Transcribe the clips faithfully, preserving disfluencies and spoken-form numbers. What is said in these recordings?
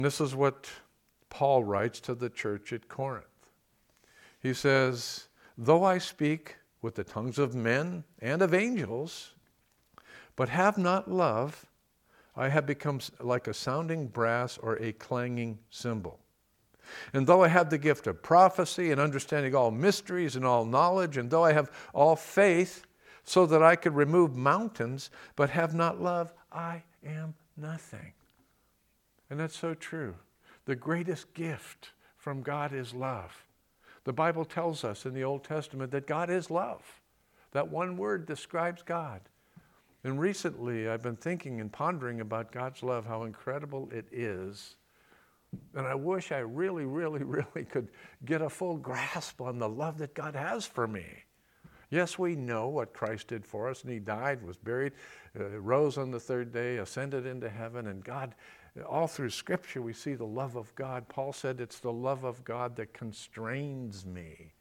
This is what Paul writes to the church at Corinth. He says, though I speak with the tongues of men and of angels, but have not love, I have become like a sounding brass or a clanging cymbal. And though I have the gift of prophecy and understanding all mysteries and all knowledge, and though I have all faith so that I could remove mountains, but have not love, I am nothing. And that's so true. The greatest gift from God is love. The Bible tells us in the Old Testament that God is love. That one word describes God. And recently I've been thinking and pondering about God's love, how incredible it is. And I wish I really, really, really could get a full grasp on the love that God has for me. Yes, we know what Christ did for us, and he died, was buried, uh, rose on the third day, ascended into heaven, and God, all through Scripture, we see the love of God. Paul said it's the love of God that constrains me.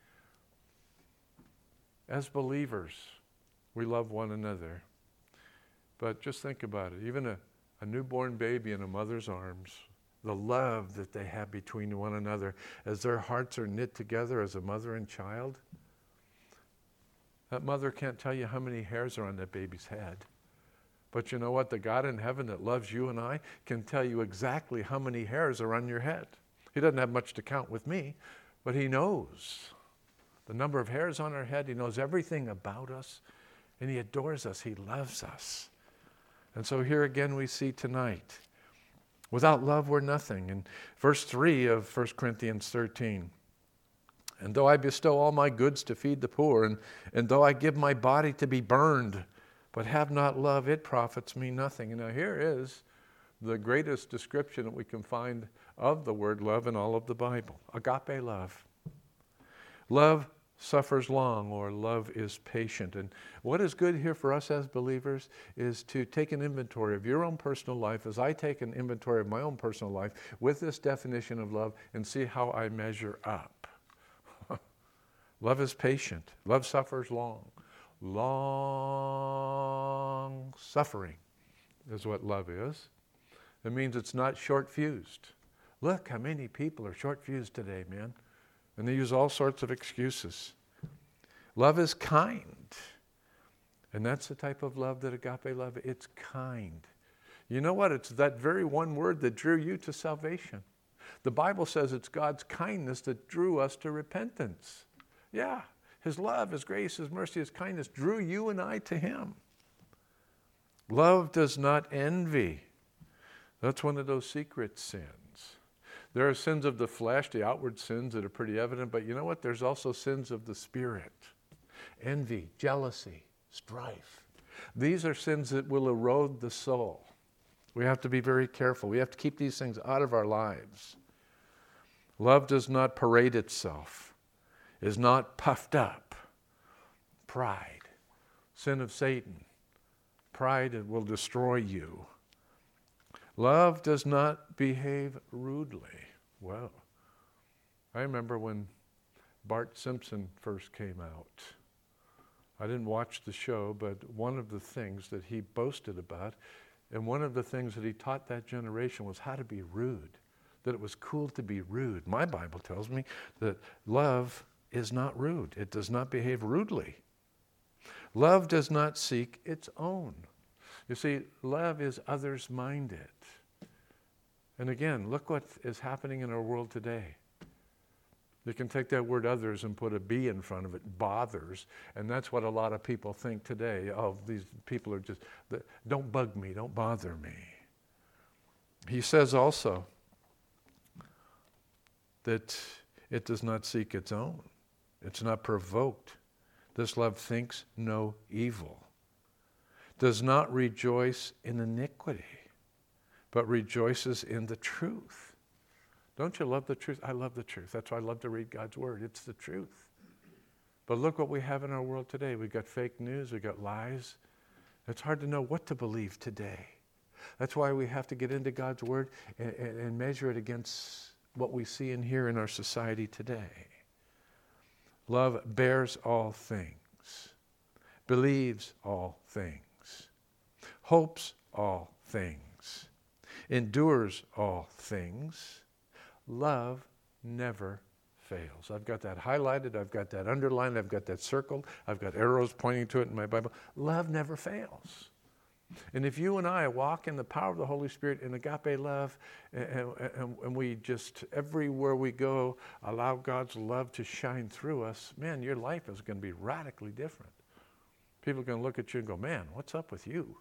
As believers, we love one another. But just think about it. Even a, a newborn baby in a mother's arms, the love that they have between one another as their hearts are knit together as a mother and child. That mother can't tell you how many hairs are on that baby's head. But you know what? The God in heaven that loves you and I can tell you exactly how many hairs are on your head. He doesn't have much to count with me, but he knows the number of hairs on our head. He knows everything about us, and he adores us. He loves us. And so here again we see tonight, without love we're nothing. In verse three of First Corinthians thirteen, and though I bestow all my goods to feed the poor, and, and though I give my body to be burned, but have not love, it profits me nothing. And now here is the greatest description that we can find of the word love in all of the Bible. Agape love. Love suffers long, or love is patient. And what is good here for us as believers is to take an inventory of your own personal life as I take an inventory of my own personal life with this definition of love and see how I measure up. Love is patient. Love suffers long. Long suffering is what love is. It means it's not short-fused. Look how many people are short-fused today, man. And they use all sorts of excuses. Love is kind. And that's the type of love that agape love is. It's kind. You know what? It's that very one word that drew you to salvation. The Bible says it's God's kindness that drew us to repentance. Yeah, his love, his grace, his mercy, his kindness drew you and I to him. Love does not envy. That's one of those secret sins. There are sins of the flesh, the outward sins that are pretty evident, but you know what? There's also sins of the spirit. Envy, jealousy, strife. These are sins that will erode the soul. We have to be very careful. We have to keep these things out of our lives. Love does not parade itself. Is not puffed up. Pride, sin of Satan. Pride will destroy you. Love does not behave rudely. Well, I remember when Bart Simpson first came out. I didn't watch the show, but one of the things that he boasted about, and one of the things that he taught that generation was how to be rude, that it was cool to be rude. My Bible tells me that love is not rude. It does not behave rudely. Love does not seek its own. You see, love is others-minded. And again, look what is happening in our world today. You can take that word others and put a B in front of it, bothers, and that's what a lot of people think today. Oh, these people are just, don't bug me, don't bother me. He says also that it does not seek its own. It's not provoked. This love thinks no evil. Does not rejoice in iniquity, but rejoices in the truth. Don't you love the truth? I love the truth. That's why I love to read God's word. It's the truth. But look what we have in our world today. We've got fake news. We've got lies. It's hard to know what to believe today. That's why we have to get into God's word and, and, and measure it against what we see and hear in our society today. Love bears all things, believes all things, hopes all things, endures all things. Love never fails. I've got that highlighted, I've got that underlined, I've got that circled, I've got arrows pointing to it in my Bible. Love never fails. And if you and I walk in the power of the Holy Spirit in agape love, and, and, and we just, everywhere we go, allow God's love to shine through us, man, your life is going to be radically different. People are going to look at you and go, man, what's up with you?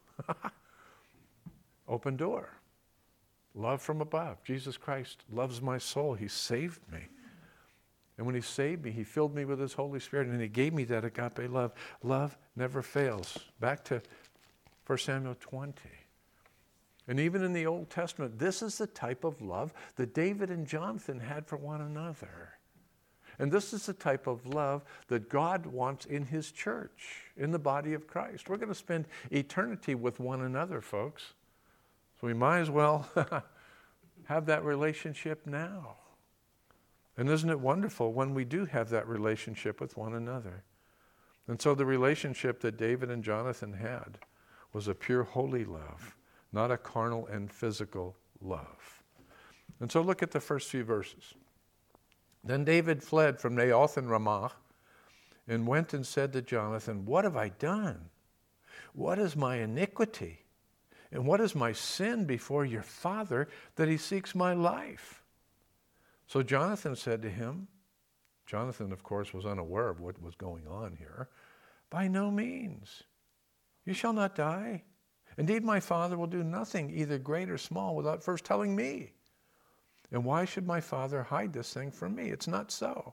Open door. Love from above. Jesus Christ loves my soul. He saved me. And when he saved me, he filled me with his Holy Spirit, and he gave me that agape love. Love never fails. Back to First Samuel twenty. And even in the Old Testament, this is the type of love that David and Jonathan had for one another. And this is the type of love that God wants in his church, in the body of Christ. We're going to spend eternity with one another, folks. So we might as well have that relationship now. And isn't it wonderful when we do have that relationship with one another? And so the relationship that David and Jonathan had was a pure holy love, not a carnal and physical love. And so look at the first few verses. Then David fled from Naioth and Ramah and went and said to Jonathan, "What have I done? What is my iniquity? And what is my sin before your father that he seeks my life?" So Jonathan said to him, Jonathan, of course, was unaware of what was going on here, "By no means. You shall not die. Indeed, my father will do nothing, either great or small, without first telling me. And why should my father hide this thing from me? It's not so."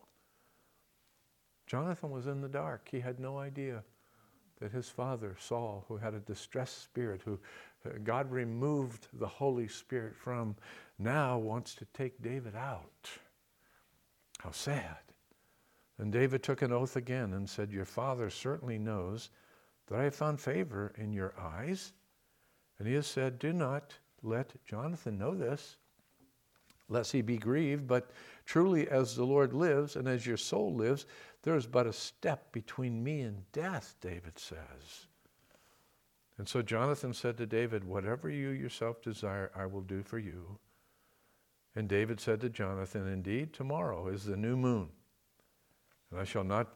Jonathan was in the dark. He had no idea that his father, Saul, who had a distressed spirit, who God removed the Holy Spirit from, now wants to take David out. How sad. And David took an oath again and said, "Your father certainly knows that I have found favor in your eyes." And he has said, "Do not let Jonathan know this, lest he be grieved. But truly as the Lord lives and as your soul lives, there is but a step between me and death," David says. And so Jonathan said to David, "Whatever you yourself desire, I will do for you." And David said to Jonathan, "Indeed, tomorrow is the new moon, and I shall not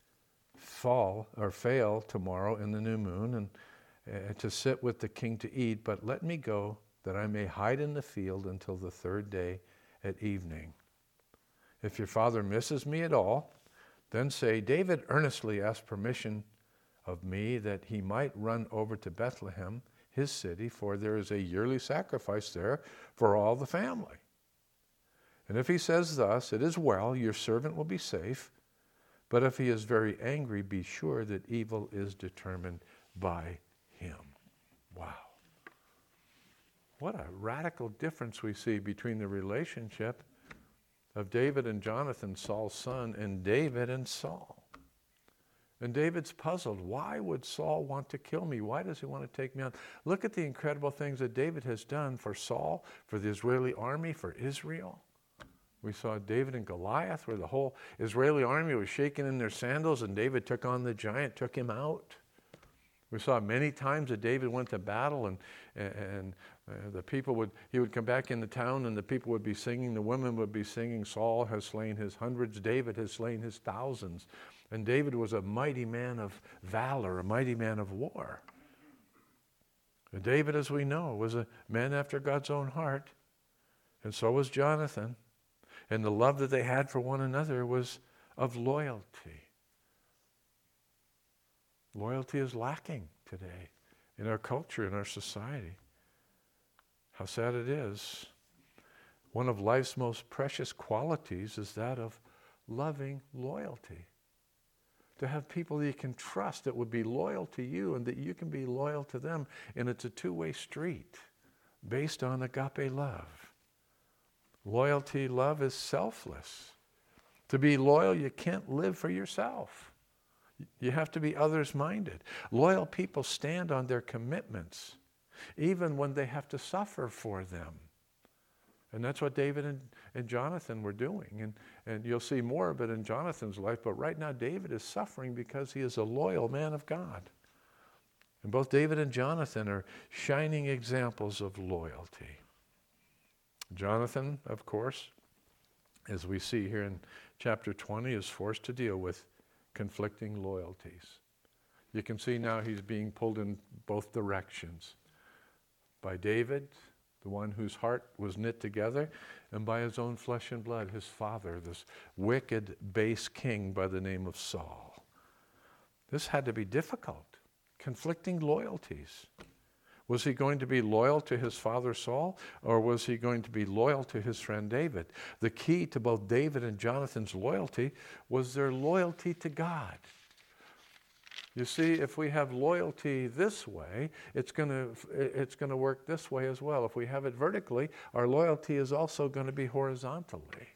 fall or fail tomorrow in the new moon and uh, to sit with the king to eat, but let me go that I may hide in the field until the third day at evening. If your father misses me at all, then say, 'David earnestly asked permission of me that he might run over to Bethlehem, his city, for there is a yearly sacrifice there for all the family.' And if he says thus, 'It is well, your servant will be safe.' But if he is very angry, be sure that evil is determined by him." Wow. What a radical difference we see between the relationship of David and Jonathan, Saul's son, and David and Saul. And David's puzzled. Why would Saul want to kill me? Why does he want to take me on? Look at the incredible things that David has done for Saul, for the Israeli army, for Israel. We saw David and Goliath, where the whole Israeli army was shaking in their sandals, and David took on the giant, took him out. We saw many times that David went to battle, and and uh, the people would, he would come back into town, and the people would be singing, the women would be singing, "Saul has slain his hundreds, David has slain his thousands." And David was a mighty man of valor, a mighty man of war. And David, as we know, was a man after God's own heart, and so was Jonathan. And the love that they had for one another was of loyalty. Loyalty is lacking today in our culture, in our society. How sad it is. One of life's most precious qualities is that of loving loyalty. To have people that you can trust that would be loyal to you and that you can be loyal to them. And it's a two-way street based on agape love. Loyalty, love is selfless. To be loyal, you can't live for yourself. You have to be others-minded. Loyal people stand on their commitments, even when they have to suffer for them. And that's what David and, and Jonathan were doing. And, and you'll see more of it in Jonathan's life, but right now David is suffering because he is a loyal man of God. And both David and Jonathan are shining examples of loyalty. Jonathan, of course, as we see here in chapter twenty, is forced to deal with conflicting loyalties. You can see now he's being pulled in both directions. By David, the one whose heart was knit together, and by his own flesh and blood, his father, this wicked, base king by the name of Saul. This had to be difficult. Conflicting loyalties. Was he going to be loyal to his father Saul, or was he going to be loyal to his friend David? The key to both David and Jonathan's loyalty was their loyalty to God. You see, if we have loyalty this way, it's going to it's going to work this way as well. If we have it vertically, our loyalty is also going to be horizontally.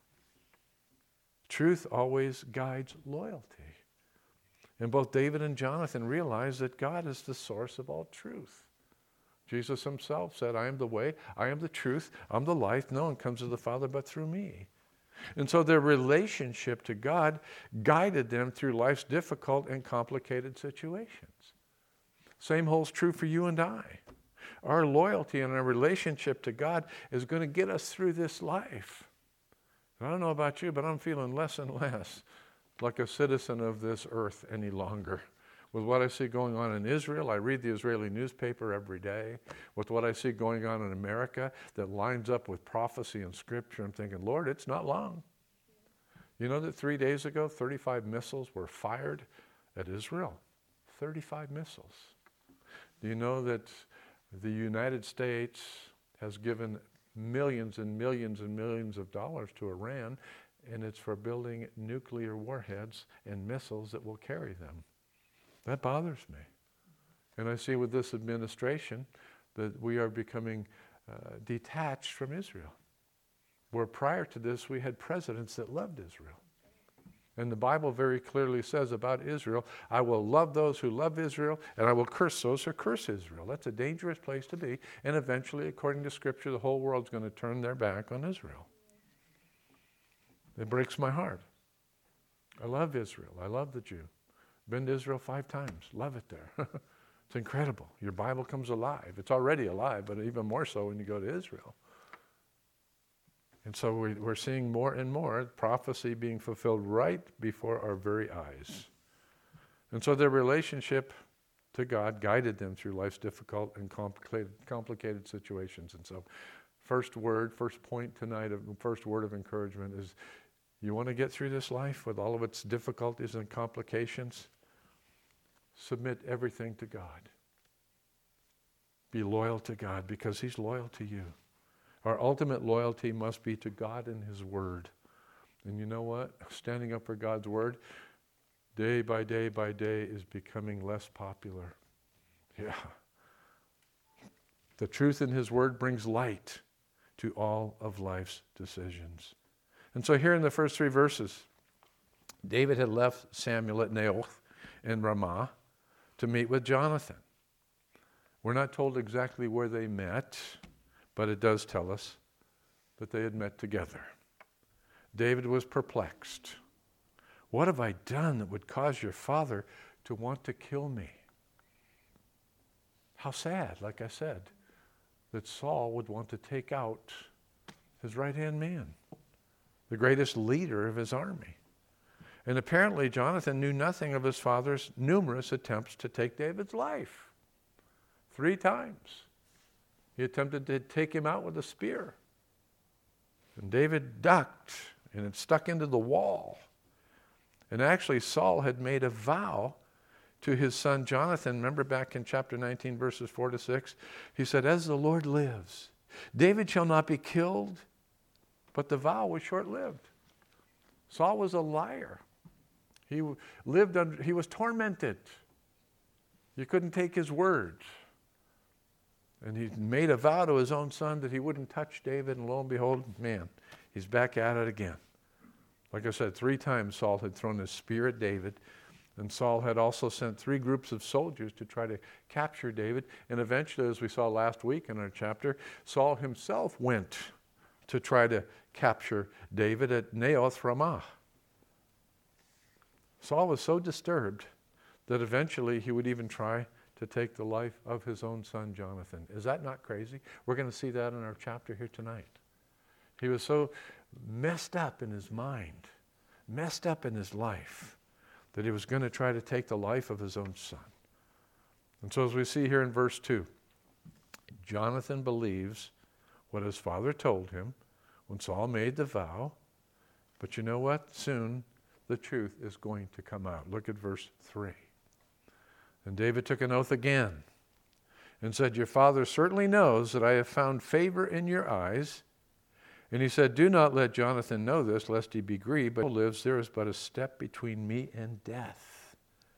Truth always guides loyalty. And both David and Jonathan realized that God is the source of all truth. Jesus himself said, I am the way, I am the truth, I'm the life. No one comes to the Father but through me. And so their relationship to God guided them through life's difficult and complicated situations. Same holds true for you and I. Our loyalty and our relationship to God is going to get us through this life. And I don't know about you, but I'm feeling less and less like a citizen of this earth any longer. With what I see going on in Israel, I read the Israeli newspaper every day. With what I see going on in America that lines up with prophecy and scripture, I'm thinking, Lord, it's not long. You know that three days ago, thirty-five missiles were fired at Israel? thirty-five missiles. Do you know that the United States has given millions and millions and millions of dollars to Iran, and it's for building nuclear warheads and missiles that will carry them? That bothers me. And I see with this administration that we are becoming uh, detached from Israel. Where prior to this, we had presidents that loved Israel. And the Bible very clearly says about Israel, I will love those who love Israel, and I will curse those who curse Israel. That's a dangerous place to be. And eventually, according to Scripture, the whole world's going to turn their back on Israel. It breaks my heart. I love Israel. I love the Jew. Been to Israel five times. Love it there. It's incredible. Your Bible comes alive. It's already alive, but even more so when you go to Israel. And so we, we're seeing more and more prophecy being fulfilled right before our very eyes. And so their relationship to God guided them through life's difficult and complicated, complicated situations. And so first word, first point tonight, of first word of encouragement is, you want to get through this life with all of its difficulties and complications? Submit everything to God. Be loyal to God because He's loyal to you. Our ultimate loyalty must be to God and His Word. And you know what? Standing up for God's Word, day by day by day, is becoming less popular. Yeah. The truth in His Word brings light to all of life's decisions. And so here in the first three verses, David had left Samuel at Naioth in Ramah to meet with Jonathan. We're not told exactly where they met, but it does tell us that they had met together. David was perplexed. What have I done that would cause your father to want to kill me? How sad, like I said, that Saul would want to take out his right-hand man, the greatest leader of his army. And apparently Jonathan knew nothing of his father's numerous attempts to take David's life. Three times he attempted to take him out with a spear. And David ducked, and it stuck into the wall. And actually Saul had made a vow to his son Jonathan. Remember back in chapter nineteen, verses four to six? He said, as the Lord lives, David shall not be killed. But the vow was short-lived. Saul was a liar. He lived under, he was tormented. You couldn't take his word. And he made a vow to his own son that he wouldn't touch David, and lo and behold, man, he's back at it again. Like I said, three times Saul had thrown his spear at David, and Saul had also sent three groups of soldiers to try to capture David. And eventually, as we saw last week in our chapter, Saul himself went to try to capture David at Naioth Ramah. Saul was so disturbed that eventually he would even try to take the life of his own son Jonathan. Is that not crazy? We're going to see that in our chapter here tonight. He was so messed up in his mind, messed up in his life, that he was going to try to take the life of his own son. And so as we see here in verse two, Jonathan believes what his father told him when Saul made the vow. But you know what? Soon the truth is going to come out. Look at verse three. And David took an oath again and said, your father certainly knows that I have found favor in your eyes. And he said, do not let Jonathan know this, lest he be grieved, but lives, there is but a step between me and death.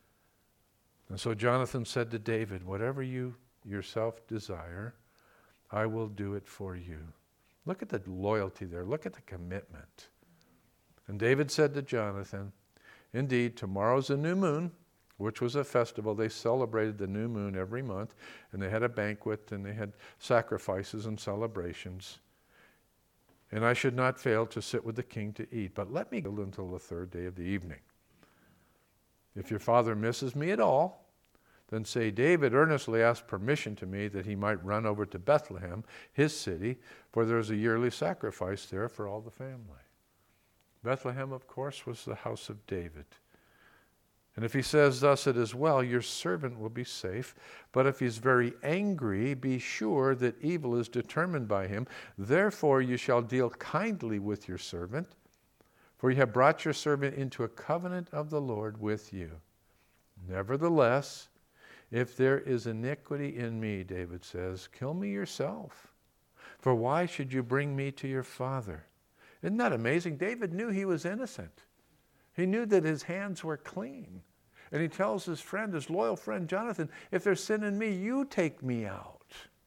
And so Jonathan said to David, whatever you yourself desire, I will do it for you. Look at the loyalty there. Look at the commitment. And David said to Jonathan, indeed, tomorrow's a new moon, which was a festival. They celebrated the new moon every month, and they had a banquet, and they had sacrifices and celebrations. And I should not fail to sit with the king to eat, but let me go until the third day of the evening. If your father misses me at all, then say, David earnestly asked permission to me that he might run over to Bethlehem, his city, for there is a yearly sacrifice there for all the family. Bethlehem, of course, was the house of David. And if he says thus, it is well, your servant will be safe. But if he's very angry, be sure that evil is determined by him. Therefore you shall deal kindly with your servant, for you have brought your servant into a covenant of the Lord with you. Nevertheless, if there is iniquity in me, David says, kill me yourself. For why should you bring me to your father? Isn't that amazing? David knew he was innocent. He knew that his hands were clean. And he tells his friend, his loyal friend Jonathan, if there's sin in me, you take me out.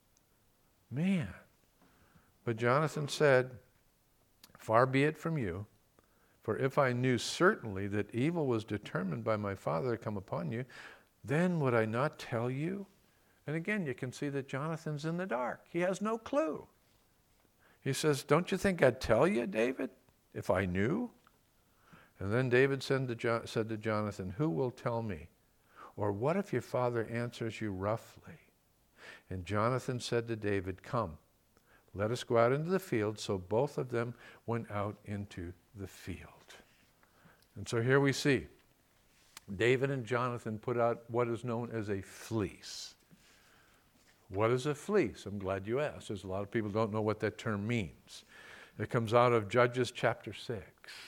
Man. But Jonathan said, far be it from you, for if I knew certainly that evil was determined by my father to come upon you, then would I not tell you? And again, you can see that Jonathan's in the dark. He has no clue. He says, don't you think I'd tell you, David, if I knew? And then David said to, jo- said to Jonathan, who will tell me? Or what if your father answers you roughly? And Jonathan said to David, come, let us go out into the field. So both of them went out into the field. And so here we see David and Jonathan put out what is known as a fleece. What is a fleece? I'm glad you asked. There's a lot of people who don't know what that term means. It comes out of Judges chapter six.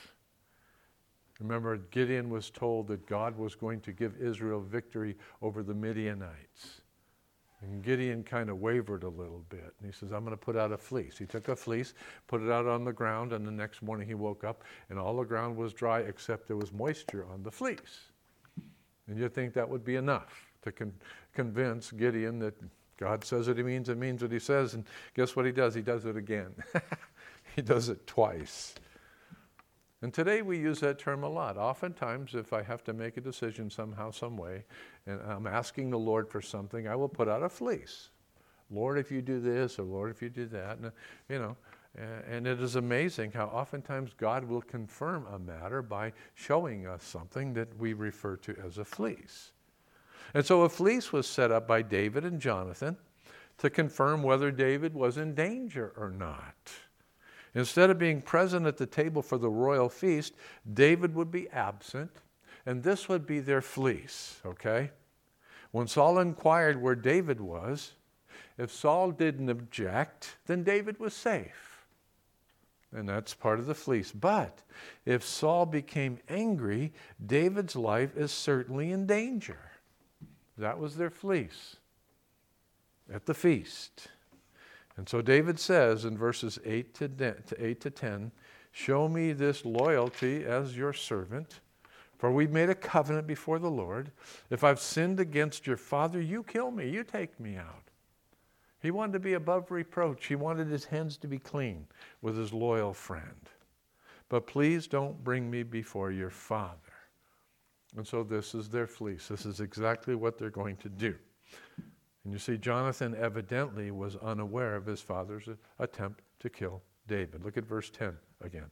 Remember, Gideon was told that God was going to give Israel victory over the Midianites. And Gideon kind of wavered a little bit. And he says, I'm going to put out a fleece. He took a fleece, put it out on the ground, and the next morning he woke up, and all the ground was dry except there was moisture on the fleece. And you'd think that would be enough to con- convince Gideon that God says what he means, it means what he says, and guess what he does? He does it again. He does it twice. And today we use that term a lot. Oftentimes, if I have to make a decision somehow, some way, and I'm asking the Lord for something, I will put out a fleece. Lord, if you do this, or Lord, if you do that, and, you know, and it is amazing how oftentimes God will confirm a matter by showing us something that we refer to as a fleece. And so a fleece was set up by David and Jonathan to confirm whether David was in danger or not. Instead of being present at the table for the royal feast, David would be absent, and this would be their fleece, okay? When Saul inquired where David was, if Saul didn't object, then David was safe. And that's part of the fleece. But if Saul became angry, David's life is certainly in danger. That was their fleece at the feast. And so David says in verses eight to ten, show me this loyalty as your servant, for we've made a covenant before the Lord. If I've sinned against your father, you kill me, you take me out. He wanted to be above reproach. He wanted his hands to be clean with his loyal friend. But please don't bring me before your father. And so this is their fleece. This is exactly what they're going to do. And you see, Jonathan evidently was unaware of his father's attempt to kill David. Look at verse ten again.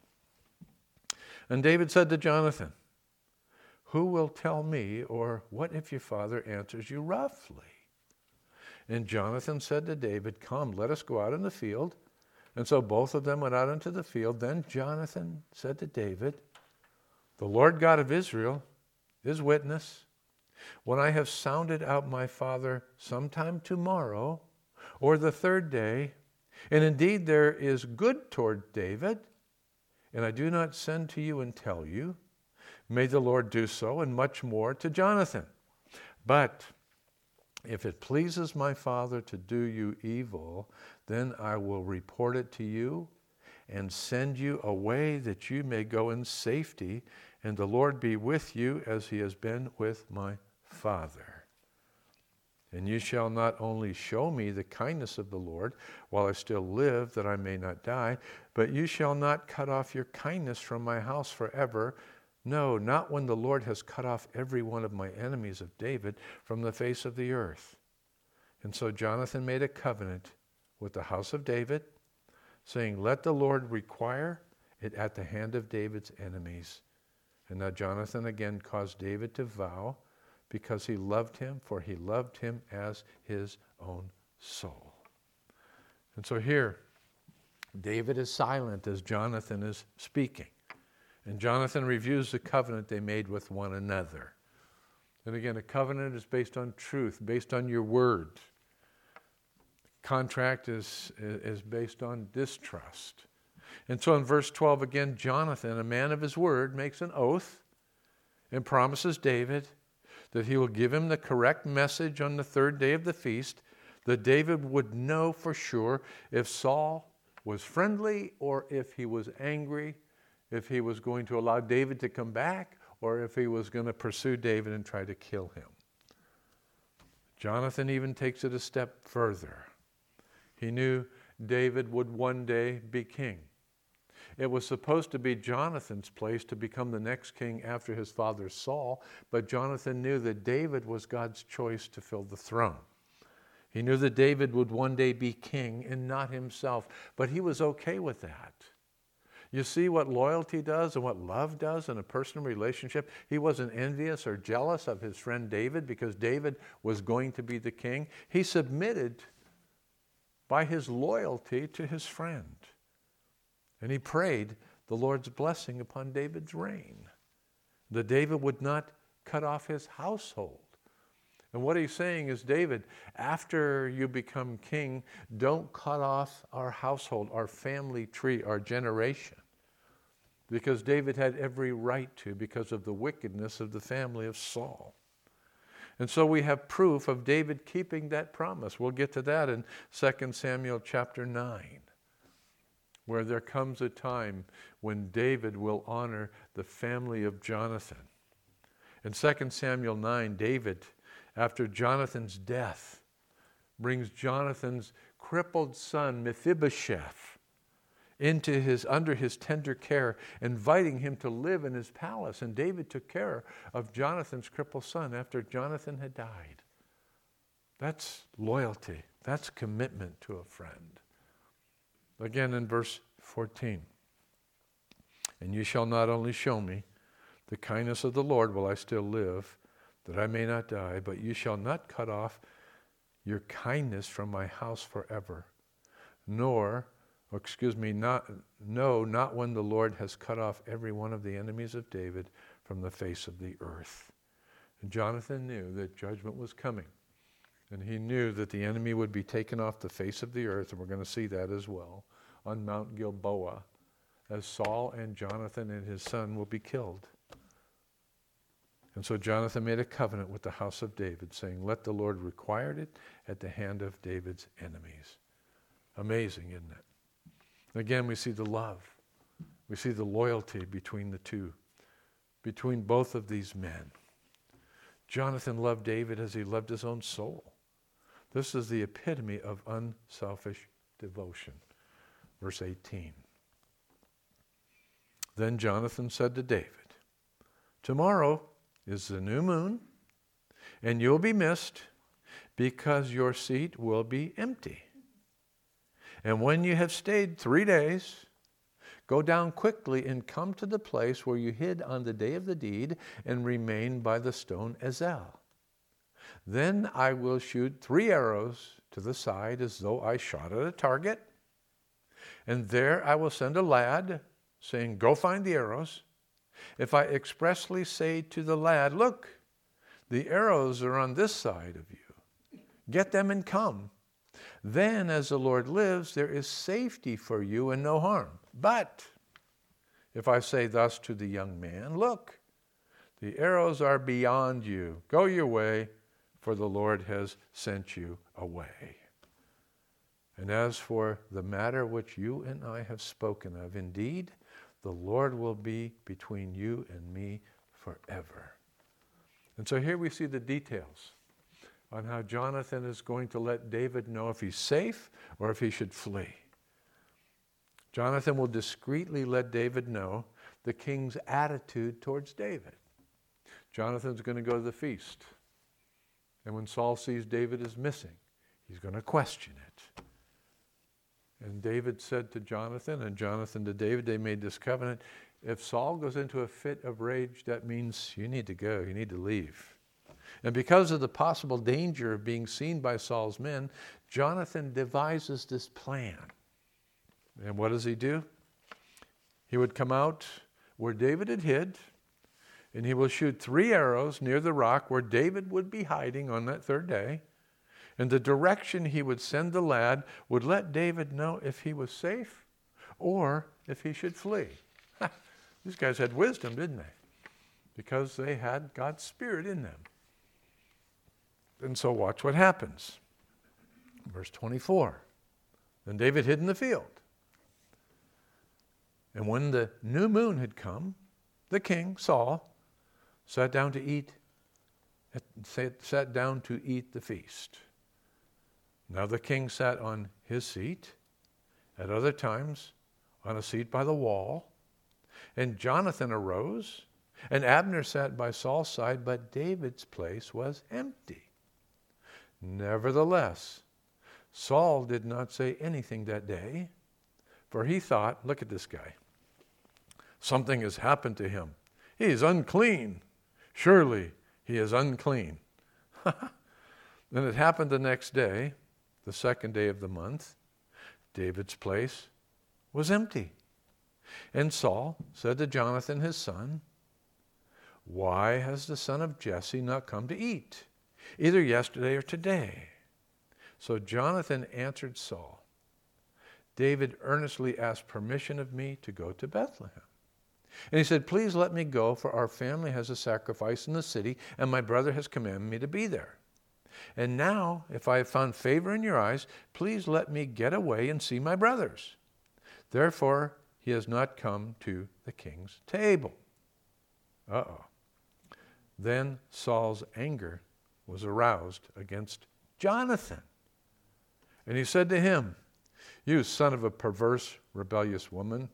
And David said to Jonathan, who will tell me, or what if your father answers you roughly? And Jonathan said to David, come, let us go out in the field. And so both of them went out into the field. Then Jonathan said to David, "The Lord God of Israel is witness. When I have sounded out my father sometime tomorrow or the third day, and indeed there is good toward David, and I do not send to you and tell you, may the Lord do so, and much more to Jonathan. But if it pleases my father to do you evil, then I will report it to you and send you away that you may go in safety, and the Lord be with you as he has been with my father. And you shall not only show me the kindness of the Lord while I still live, that I may not die, but you shall not cut off your kindness from my house forever. No, not when the Lord has cut off every one of my enemies of David from the face of the earth." And so Jonathan made a covenant with the house of David, saying, "Let the Lord require it at the hand of David's enemies." And now Jonathan again caused David to vow, because he loved him, for he loved him as his own soul. And so here, David is silent as Jonathan is speaking. And Jonathan reviews the covenant they made with one another. And again, a covenant is based on truth, based on your word. Contract is, is based on distrust. And so in verse twelve again, Jonathan, a man of his word, makes an oath and promises David that he will give him the correct message on the third day of the feast, that David would know for sure if Saul was friendly or if he was angry, if he was going to allow David to come back, or if he was going to pursue David and try to kill him. Jonathan even takes it a step further. He knew David would one day be king. It was supposed to be Jonathan's place to become the next king after his father Saul, but Jonathan knew that David was God's choice to fill the throne. He knew that David would one day be king and not himself, but he was okay with that. You see what loyalty does and what love does in a personal relationship? He wasn't envious or jealous of his friend David because David was going to be the king. He submitted by his loyalty to his friend. And he prayed the Lord's blessing upon David's reign, that David would not cut off his household. And what he's saying is, David, after you become king, don't cut off our household, our family tree, our generation. Because David had every right to, because of the wickedness of the family of Saul. And so we have proof of David keeping that promise. We'll get to that in Second Samuel chapter nine, where there comes a time when David will honor the family of Jonathan. In Second Samuel nine, David, after Jonathan's death, brings Jonathan's crippled son Mephibosheth into his under his tender care, inviting him to live in his palace. And David took care of Jonathan's crippled son after Jonathan had died. That's loyalty. That's commitment to a friend. Again in verse fourteen. "And you shall not only show me the kindness of the Lord while I still live, that I may not die, but you shall not cut off your kindness from my house forever, nor, or excuse me, not, no, not when the Lord has cut off every one of the enemies of David from the face of the earth." And Jonathan knew that judgment was coming, and he knew that the enemy would be taken off the face of the earth, and we're going to see that as well, on Mount Gilboa, as Saul and Jonathan and his son will be killed. And so Jonathan made a covenant with the house of David, saying, "Let the Lord require it at the hand of David's enemies." Amazing, isn't it? Again, we see the love. We see the loyalty between the two, between both of these men. Jonathan loved David as he loved his own soul. This is the epitome of unselfish devotion. Verse eighteen. "Then Jonathan said to David, 'Tomorrow is the new moon, and you'll be missed because your seat will be empty. And when you have stayed three days, go down quickly and come to the place where you hid on the day of the deed and remain by the stone Ezel. Then I will shoot three arrows to the side as though I shot at a target. And there I will send a lad, saying, go find the arrows. If I expressly say to the lad, look, the arrows are on this side of you. Get them and come. Then, as the Lord lives, there is safety for you and no harm. But if I say thus to the young man, look, the arrows are beyond you. Go your way, for the Lord has sent you away. And as for the matter which you and I have spoken of, indeed, the Lord will be between you and me forever. And so here we see the details on how Jonathan is going to let David know if he's safe or if he should flee. Jonathan will discreetly let David know the king's attitude towards David. Jonathan's going to go to the feast. And when Saul sees David is missing, he's going to question it. And David said to Jonathan, and Jonathan to David, they made this covenant. If Saul goes into a fit of rage, that means you need to go, you need to leave. And because of the possible danger of being seen by Saul's men, Jonathan devises this plan. And what does he do? He would come out where David had hid, and he will shoot three arrows near the rock where David would be hiding on that third day. And the direction he would send the lad would let David know if he was safe or if he should flee. These guys had wisdom, didn't they? Because they had God's Spirit in them. And so watch what happens. Verse twenty-four. Then David hid in the field. And when the new moon had come, the king, Saul, sat down to eat, sat down to eat the feast. Now the king sat on his seat, at other times on a seat by the wall. And Jonathan arose, and Abner sat by Saul's side, but David's place was empty. Nevertheless, Saul did not say anything that day, for he thought, look at this guy. Something has happened to him. He is unclean. Surely he is unclean. Then it happened the next day, the second day of the month, David's place was empty. And Saul said to Jonathan his son, why has the son of Jesse not come to eat, either yesterday or today? So Jonathan answered Saul, David earnestly asked permission of me to go to Bethlehem. And he said, please let me go, for our family has a sacrifice in the city, and my brother has commanded me to be there. And now, if I have found favor in your eyes, please let me get away and see my brothers. Therefore, he has not come to the king's table. Uh-oh. Then Saul's anger was aroused against Jonathan. And he said to him, you son of a perverse, rebellious woman,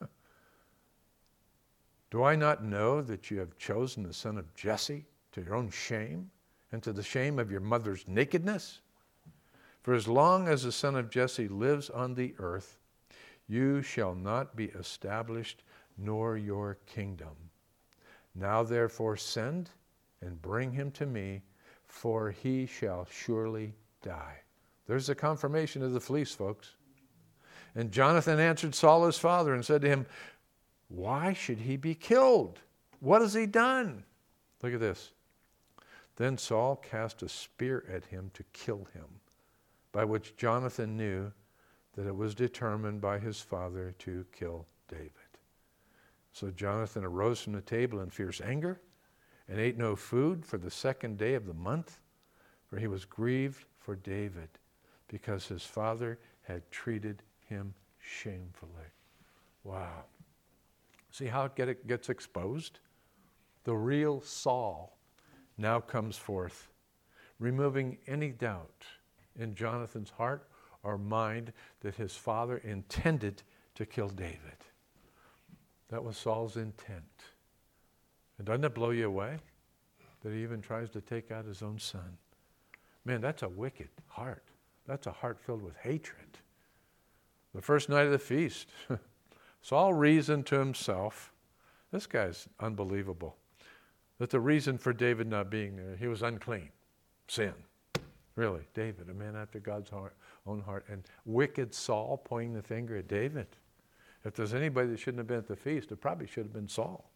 do I not know that you have chosen the son of Jesse to your own shame and to the shame of your mother's nakedness? For as long as the son of Jesse lives on the earth, you shall not be established, nor your kingdom. Now therefore send and bring him to me, for he shall surely die. There's the confirmation of the fleece, folks. And Jonathan answered Saul his father and said to him, why should he be killed? What has he done? Look at this. Then Saul cast a spear at him to kill him, by which Jonathan knew that it was determined by his father to kill David. So Jonathan arose from the table in fierce anger and ate no food for the second day of the month, for he was grieved for David, because his father had treated him shamefully. Wow. See how it get, gets exposed? The real Saul now comes forth, removing any doubt in Jonathan's heart or mind that his father intended to kill David. That was Saul's intent. And doesn't it blow you away that he even tries to take out his own son? Man, that's a wicked heart. That's a heart filled with hatred. The first night of the feast, Saul reasoned to himself, this guy's unbelievable, that the reason for David not being there, he was unclean, sin. Really, David, a man after God's heart, own heart. And wicked Saul pointing the finger at David. If there's anybody that shouldn't have been at the feast, it probably should have been Saul.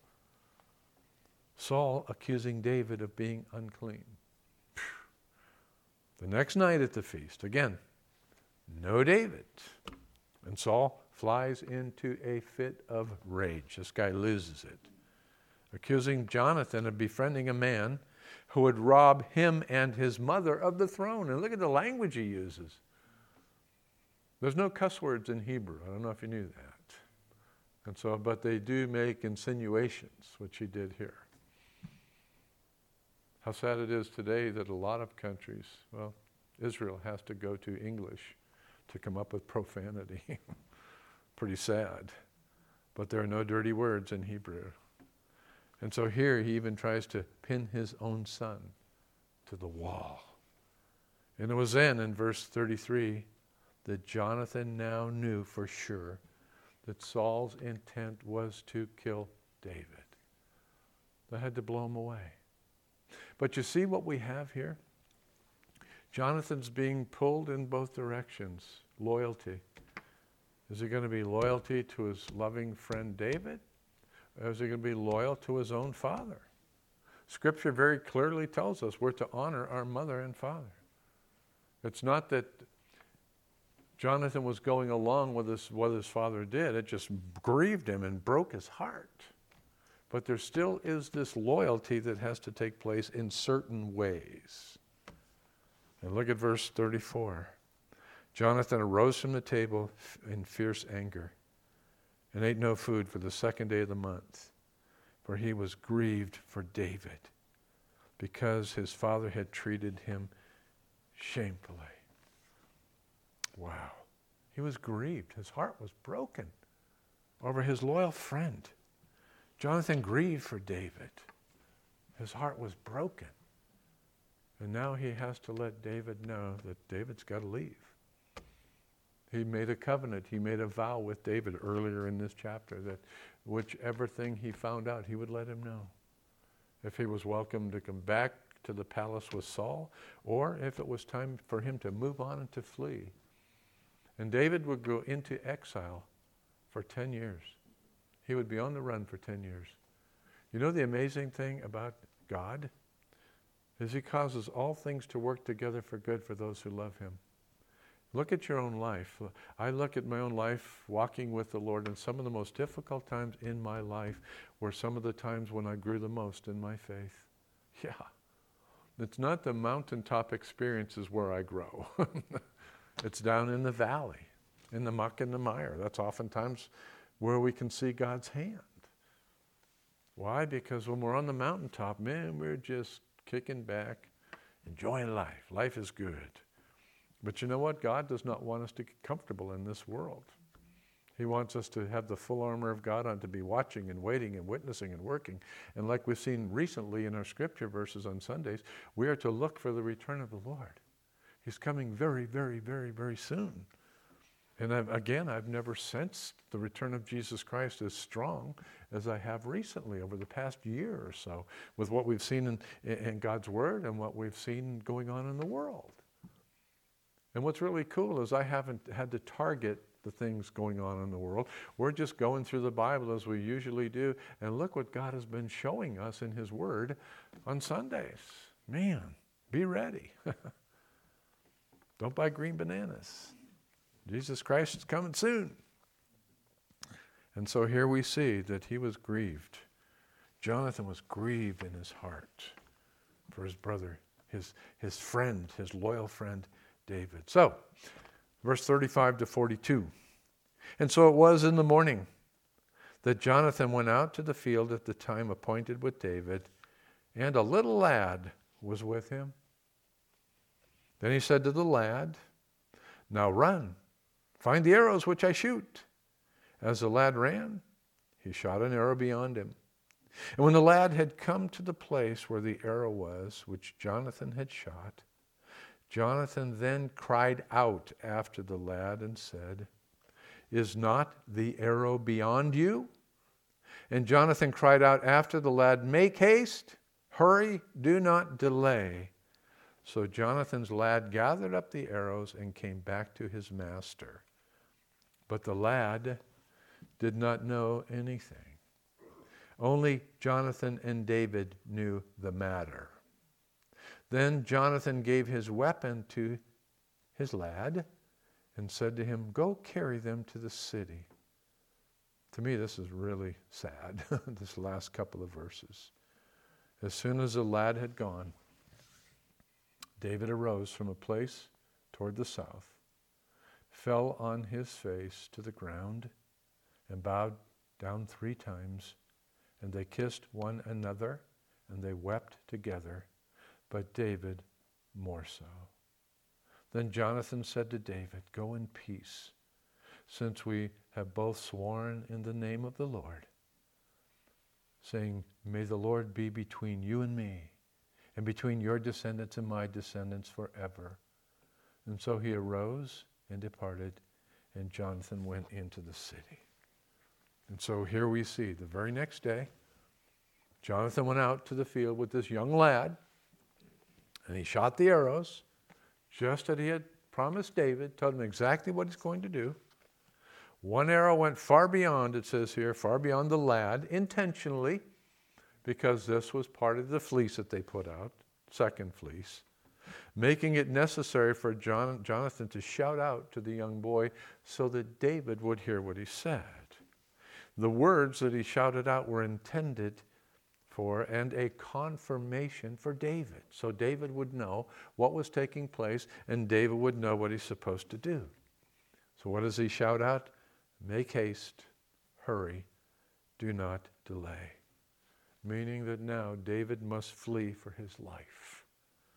Saul accusing David of being unclean. The next night at the feast, again, no David. And Saul flies into a fit of rage. This guy loses it. Accusing Jonathan of befriending a man who would rob him and his mother of the throne. And look at the language he uses. There's no cuss words in Hebrew. I don't know if you knew that. And so, but they do make insinuations, which he did here. How sad it is today that a lot of countries, well, Israel has to go to English to come up with profanity. Pretty sad. But there are no dirty words in Hebrew. And so here he even tries to pin his own son to the wall. And it was then in verse thirty-three that Jonathan now knew for sure that Saul's intent was to kill David. That had to blow him away. But you see what we have here? Jonathan's being pulled in both directions. Loyalty. Is he going to be loyalty to his loving friend David? Or is he going to be loyal to his own father? Scripture very clearly tells us we're to honor our mother and father. It's not that Jonathan was going along with this, what his father did. It just grieved him and broke his heart. But there still is this loyalty that has to take place in certain ways. And look at verse thirty-four. Jonathan arose from the table in fierce anger and ate no food for the second day of the month, for he was grieved for David because his father had treated him shamefully. Wow. He was grieved. His heart was broken over his loyal friend. Jonathan grieved for David. His heart was broken. And now he has to let David know that David's got to leave. He made a covenant. He made a vow with David earlier in this chapter that whichever thing he found out, he would let him know. If he was welcome to come back to the palace with Saul, or if it was time for him to move on and to flee. And David would go into exile for ten years. He would be on the run for ten years. You know the amazing thing about God is he causes all things to work together for good for those who love him. Look at your own life. I look at my own life walking with the Lord, and some of the most difficult times in my life were some of the times when I grew the most in my faith. Yeah. It's not the mountaintop experiences where I grow. It's down in the valley, in the muck and the mire. That's oftentimes where we can see God's hand. Why? Because when we're on the mountaintop, man, we're just kicking back, enjoying life. Life is good. But you know what? God does not want us to get comfortable in this world. He wants us to have the full armor of God on, to be watching and waiting and witnessing and working. And like we've seen recently in our scripture verses on Sundays, we are to look for the return of the Lord. He's coming very, very, very, very soon. And I've, again, I've never sensed the return of Jesus Christ as strong as I have recently over the past year or so with what we've seen in, in God's Word and what we've seen going on in the world. And what's really cool is I haven't had to target the things going on in the world. We're just going through the Bible as we usually do, and look what God has been showing us in His Word on Sundays. Man, be ready. Don't buy green bananas. Jesus Christ is coming soon. And so here we see that he was grieved. Jonathan was grieved in his heart for his brother, his, his friend, his loyal friend, David. So, verse thirty-five to forty-two. And so it was in the morning that Jonathan went out to the field at the time appointed with David, and a little lad was with him. Then he said to the lad, "Now run, find the arrows which I shoot." As the lad ran, he shot an arrow beyond him. And when the lad had come to the place where the arrow was, which Jonathan had shot, Jonathan then cried out after the lad and said, "Is not the arrow beyond you?" And Jonathan cried out after the lad, "Make haste, hurry, do not delay, So Jonathan's lad gathered up the arrows and came back to his master. But the lad did not know anything. Only Jonathan and David knew the matter. Then Jonathan gave his weapon to his lad and said to him, "Go carry them to the city." To me, this is really sad, this last couple of verses. As soon as the lad had gone, David arose from a place toward the south, fell on his face to the ground, and bowed down three times, and they kissed one another, and they wept together, but David more so. Then Jonathan said to David, "Go in peace, since we have both sworn in the name of the Lord, saying, 'May the Lord be between you and me, and between your descendants and my descendants forever.'" And so he arose and departed, and Jonathan went into the city. And so here we see, the very next day, Jonathan went out to the field with this young lad, and he shot the arrows, just as he had promised David, told him exactly what he's going to do. One arrow went far beyond, it says here, far beyond the lad, intentionally, because this was part of the fleece that they put out, second fleece, making it necessary for John, Jonathan to shout out to the young boy so that David would hear what he said. The words that he shouted out were intended for and a confirmation for David. So David would know what was taking place, and David would know what he's supposed to do. So what does he shout out? "Make haste, hurry, do not delay." Meaning that now David must flee for his life.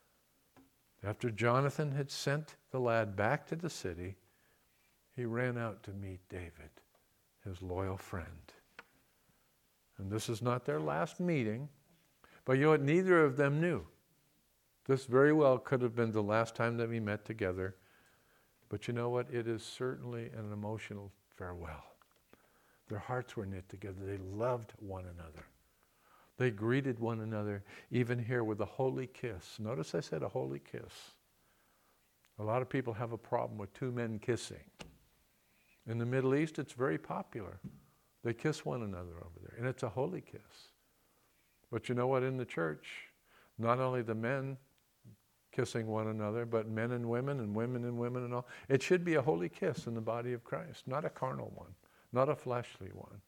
After Jonathan had sent the lad back to the city, he ran out to meet David, his loyal friend. And this is not their last meeting, but you know what? Neither of them knew. This very well could have been the last time that we met together. But you know what? It is certainly an emotional farewell. Their hearts were knit together. They loved one another. They greeted one another, even here with a holy kiss. Notice I said a holy kiss. A lot of people have a problem with two men kissing. In the Middle East, it's very popular. They kiss one another over there, and it's a holy kiss. But you know what? In the church, not only the men kissing one another, but men and women and women and women and all, it should be a holy kiss in the body of Christ, not a carnal one, not a fleshly one.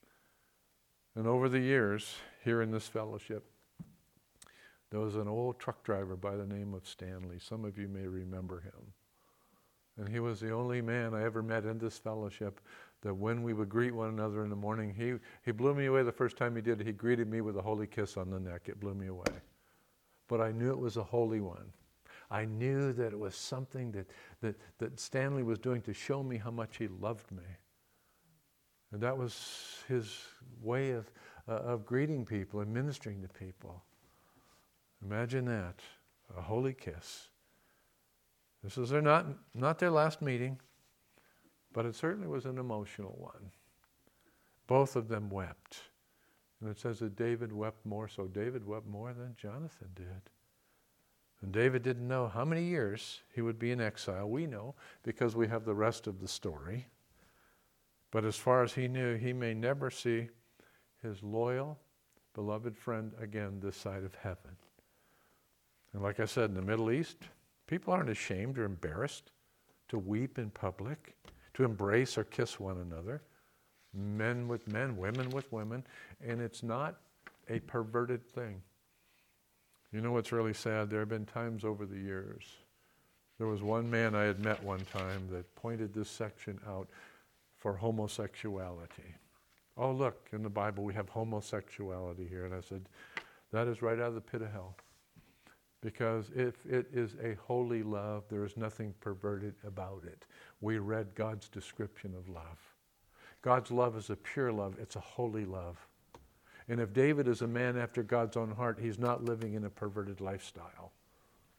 And over the years, here in this fellowship, there was an old truck driver by the name of Stanley. Some of you may remember him. And he was the only man I ever met in this fellowship that when we would greet one another in the morning, he, he blew me away the first time he did it. He greeted me with a holy kiss on the neck. It blew me away. But I knew it was a holy one. I knew that it was something that, that, that Stanley was doing to show me how much he loved me. And that was his way of, uh, of greeting people and ministering to people. Imagine that, a holy kiss. This is their not, not their last meeting, but it certainly was an emotional one. Both of them wept. And it says that David wept more, so David wept more than Jonathan did. And David didn't know how many years he would be in exile. We know because we have the rest of the story. But as far as he knew, he may never see his loyal, beloved friend again this side of heaven. And like I said, in the Middle East, people aren't ashamed or embarrassed to weep in public, to embrace or kiss one another, men with men, women with women, and it's not a perverted thing. You know what's really sad? There have been times over the years. There was one man I had met one time that pointed this section out for homosexuality. Oh, look, in the Bible we have homosexuality here. And I said, that is right out of the pit of hell. Because if it is a holy love, there is nothing perverted about it. We read God's description of love. God's love is a pure love. It's a holy love. And if David is a man after God's own heart, he's not living in a perverted lifestyle.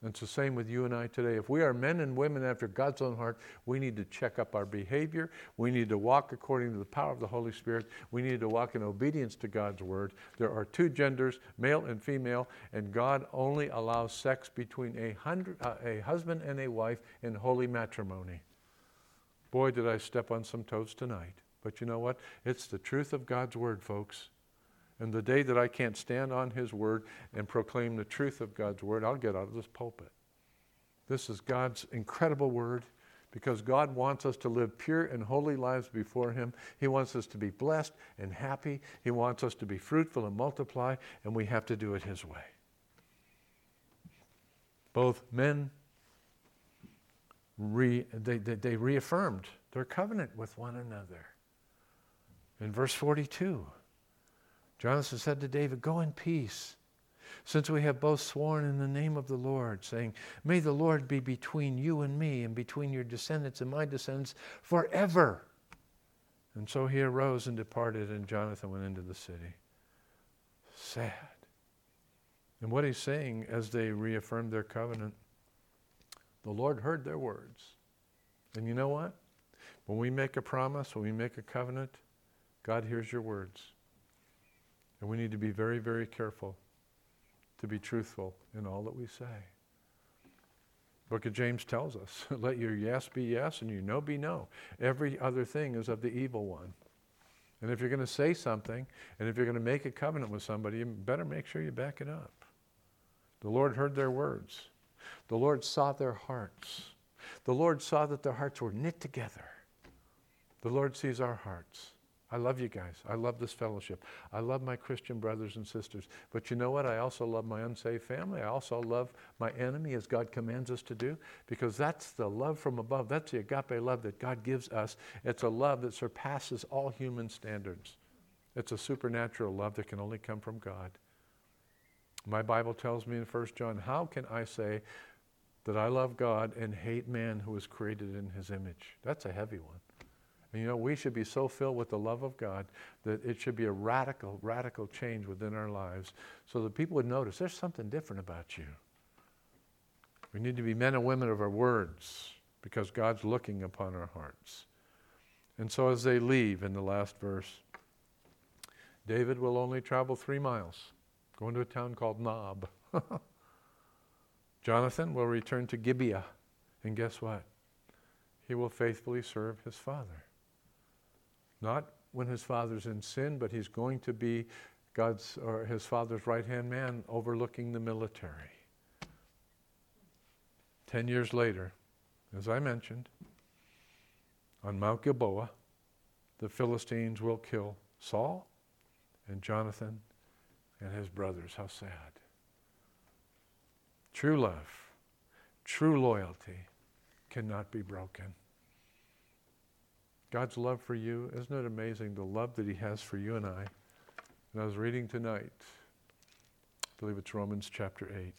And it's the same with you and I today. If we are men and women after God's own heart, we need to check up our behavior. We need to walk according to the power of the Holy Spirit. We need to walk in obedience to God's word. There are two genders, male and female, and God only allows sex between a, hundred, uh, a husband and a wife in holy matrimony. Boy, did I step on some toes tonight. But you know what? It's the truth of God's word, folks. And the day that I can't stand on his word and proclaim the truth of God's word, I'll get out of this pulpit. This is God's incredible word because God wants us to live pure and holy lives before him. He wants us to be blessed and happy. He wants us to be fruitful and multiply, and we have to do it his way. Both men, re, they, they, they reaffirmed their covenant with one another. In verse forty-two, Jonathan said to David, "Go in peace, since we have both sworn in the name of the Lord, saying, may the Lord be between you and me and between your descendants and my descendants forever." And so he arose and departed, and Jonathan went into the city. Sad. And what he's saying as they reaffirmed their covenant, the Lord heard their words. And you know what? When we make a promise, when we make a covenant, God hears your words. And we need to be very, very careful to be truthful in all that we say. Book of James tells us, let your yes be yes and your no be no. Every other thing is of the evil one. And if you're going to say something, and if you're going to make a covenant with somebody, you better make sure you back it up. The Lord heard their words. The Lord saw their hearts. The Lord saw that their hearts were knit together. The Lord sees our hearts. I love you guys. I love this fellowship. I love my Christian brothers and sisters. But you know what? I also love my unsaved family. I also love my enemy as God commands us to do, because that's the love from above. That's the agape love that God gives us. It's a love that surpasses all human standards. It's a supernatural love that can only come from God. My Bible tells me in First John, how can I say that I love God and hate man who was created in his image? That's a heavy one. And you know, we should be so filled with the love of God that it should be a radical, radical change within our lives so that people would notice there's something different about you. We need to be men and women of our words because God's looking upon our hearts. And so as they leave in the last verse, David will only travel three miles, going to a town called Nob. Jonathan will return to Gibeah, and guess what? He will faithfully serve his father. Not when his father's in sin, but he's going to be God's or his father's right-hand man overlooking the military. Ten years later, as I mentioned, on Mount Gilboa, the Philistines will kill Saul and Jonathan and his brothers. How sad. True love, true loyalty cannot be broken. God's love for you, isn't it amazing, the love that he has for you and I? And I was reading tonight, I believe it's Romans chapter eight.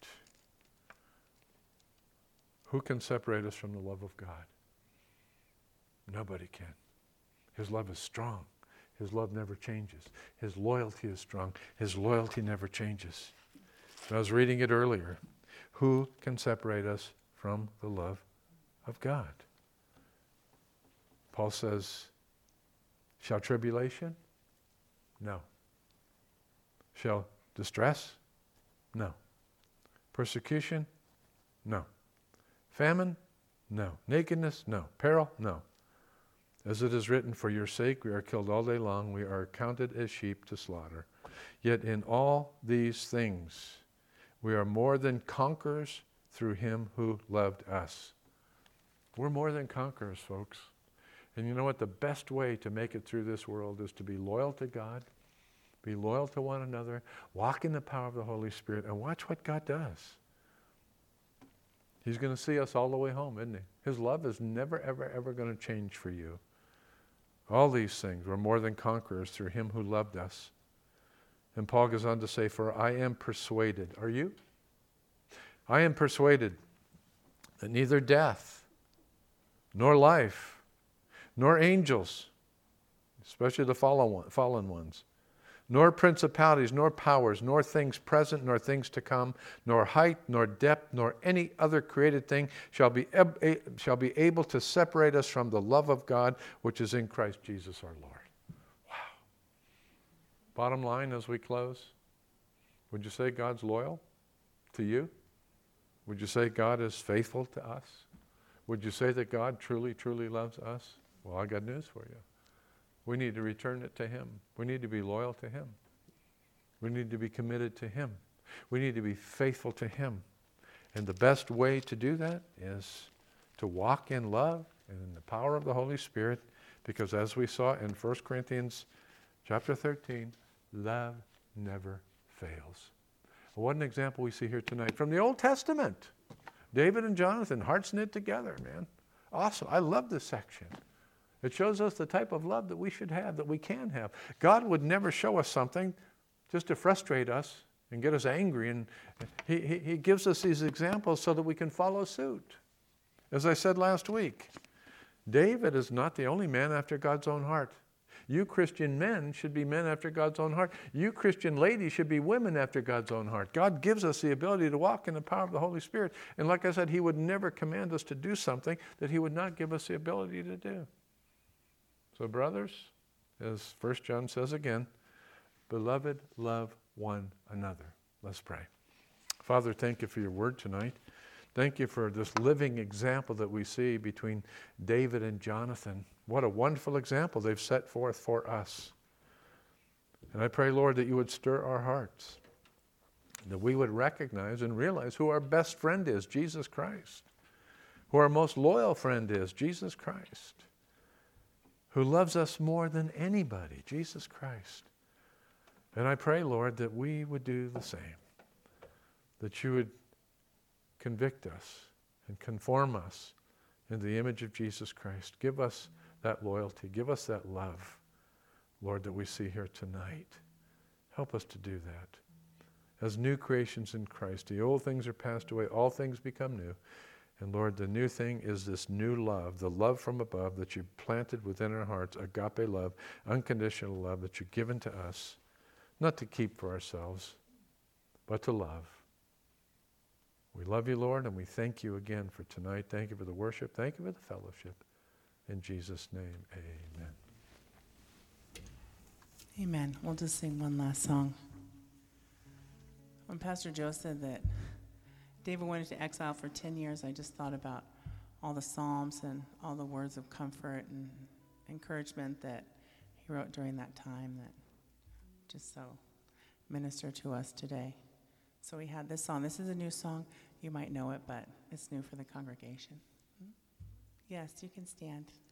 Who can separate us from the love of God? Nobody can. His love is strong. His love never changes. His loyalty is strong. His loyalty never changes. And I was reading it earlier. Who can separate us from the love of God? Paul says, shall tribulation? No. Shall distress? No. Persecution? No. Famine? No. Nakedness? No. Peril? No. As it is written, for your sake we are killed all day long, we are counted as sheep to slaughter. Yet in all these things we are more than conquerors through him who loved us. We're more than conquerors, folks. And you know what? The best way to make it through this world is to be loyal to God, be loyal to one another, walk in the power of the Holy Spirit, and watch what God does. He's going to see us all the way home, isn't he? His love is never, ever, ever going to change for you. All these things, we're more than conquerors through him who loved us. And Paul goes on to say, for I am persuaded. Are you? I am persuaded that neither death, nor life, nor angels, especially the fallen ones, nor principalities, nor powers, nor things present, nor things to come, nor height, nor depth, nor any other created thing shall be, ab- a- shall be able to separate us from the love of God, which is in Christ Jesus our Lord. Wow. Bottom line as we close, would you say God's loyal to you? Would you say God is faithful to us? Would you say that God truly, truly loves us? Well, I got news for you. We need to return it to Him. We need to be loyal to Him. We need to be committed to Him. We need to be faithful to Him. And the best way to do that is to walk in love and in the power of the Holy Spirit, because as we saw in First Corinthians chapter thirteen, love never fails. What an example we see here tonight from the Old Testament. David and Jonathan, hearts knit together, man. Awesome. I love this section. It shows us the type of love that we should have, that we can have. God would never show us something just to frustrate us and get us angry. And he, he, he gives us these examples so that we can follow suit. As I said last week, David is not the only man after God's own heart. You Christian men should be men after God's own heart. You Christian ladies should be women after God's own heart. God gives us the ability to walk in the power of the Holy Spirit. And like I said, He would never command us to do something that He would not give us the ability to do. So brothers, as First John says again, beloved, love one another. Let's pray. Father, thank you for your word tonight. Thank you for this living example that we see between David and Jonathan. What a wonderful example they've set forth for us. And I pray, Lord, that you would stir our hearts, that we would recognize and realize who our best friend is, Jesus Christ, who our most loyal friend is, Jesus Christ, who loves us more than anybody, Jesus Christ. And I pray, Lord, that we would do the same, that you would convict us and conform us into the image of Jesus Christ. Give us that loyalty. Give us that love, Lord, that we see here tonight. Help us to do that. As new creations in Christ, the old things are passed away, all things become new. And Lord, the new thing is this new love, the love from above that you've planted within our hearts, agape love, unconditional love that you've given to us, not to keep for ourselves, but to love. We love you, Lord, and we thank you again for tonight. Thank you for the worship. Thank you for the fellowship. In Jesus' name, amen. Amen. We'll just sing one last song. When Pastor Joe said that David went into exile for ten years, I just thought about all the Psalms and all the words of comfort and encouragement that he wrote during that time that just so minister to us today. So we had this song. This is a new song. You might know it, but it's new for the congregation. Yes, you can stand.